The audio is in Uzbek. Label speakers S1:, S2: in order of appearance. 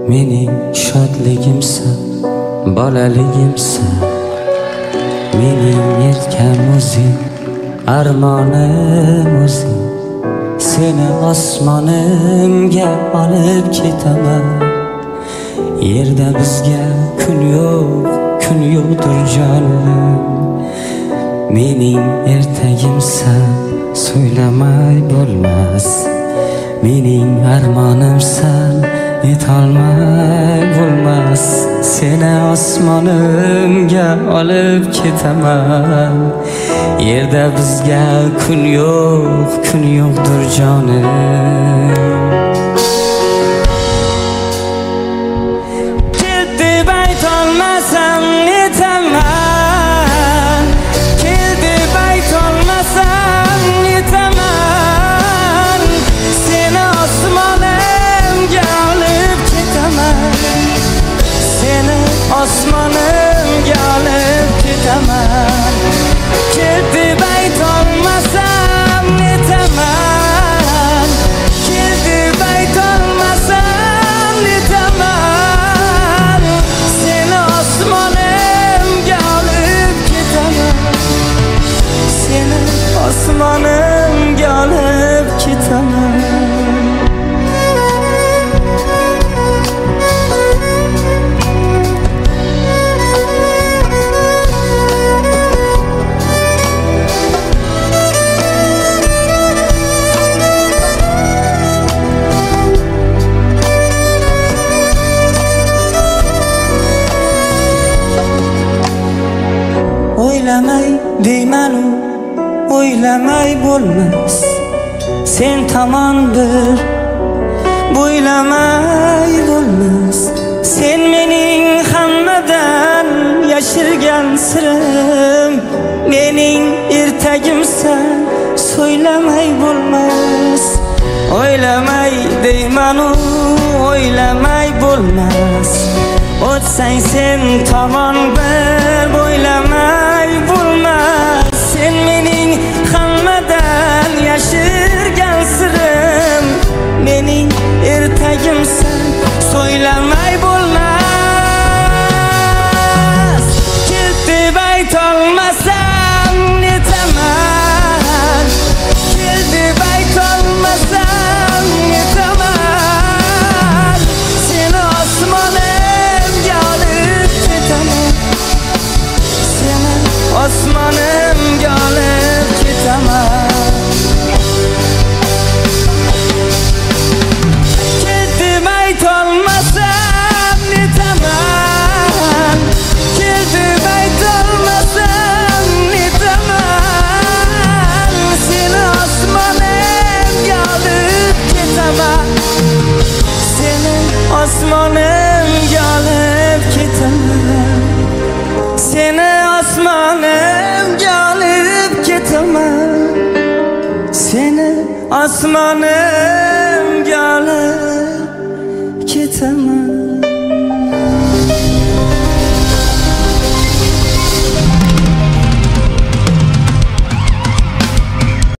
S1: mening shodligimsan, bolaligimsan. Mening erkam o'zing, armonim o'zing. Seni osmonimga olib ketaman. Yerda bizga kun yo'qdir jonim. Mening ertagimsan, so'ylamay bo'lmas. Mening armonimsan, etolmay bo'lmas. Seni osmonimga olib ketaman. Yerda bizga kun yo'qdir jonim. Kel deb aytolmasam netaman. Kel deb aytolmasam netaman. Seni osmonimga olib ketaman. Seni osmonimga olib ketaman. Kel deb aytolmasam netaman. Kel deb aytolmasam netaman. Seni osmonimga olib ketaman. Seni osmonimga olib ketaman. O'ylamay deymanu, o'ylamay bo'lmas. Sen tomon bir bo'ylamay bo'lmas. Sen mening hammadan yashirgan sirim. Mening ertagimsan, so'ylamay bo'lmas. O'ylamay deymanu, o'ylamay bo'lmas. O'tsang sen tomon bir bo'ylamay bo'lmas. Sen mening hammadan yashirgan sirim. Mening ertagimsan, so'ylamay bo'lmas. Kel deb aytolmasam netaman. Kel deb aytolmasam netaman. Seni osmonimga olib ketaman. Seni osmonimga olib ketaman. Kel deb aytolmasam netaman. Kel deb aytolmasam netaman. Seni osmonimga olib ketaman. Seni osmonimga olib ketaman. Seni osmonimga olib ketaman. Seni osmonimga olib